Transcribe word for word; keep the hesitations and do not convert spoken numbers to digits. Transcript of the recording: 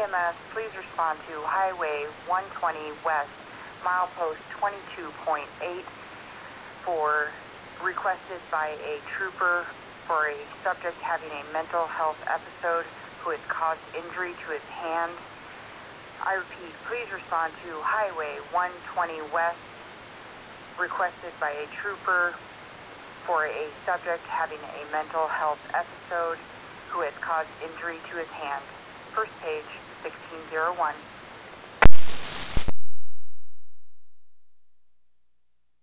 M S, please respond to Highway one twenty West, milepost twenty-two point eight, for requested by a trooper for a subject having a mental health episode who has caused injury to his hand. I repeat, please respond to Highway one twenty West, requested by a trooper for a subject having a mental health episode who has caused injury to his hand. First page, sixteen oh one.